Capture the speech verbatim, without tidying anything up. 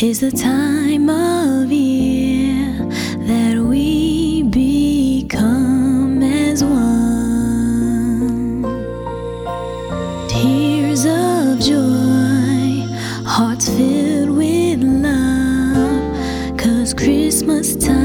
is the time of year that we become as one. Tears of joy, hearts filled with love, 'cause Christmas time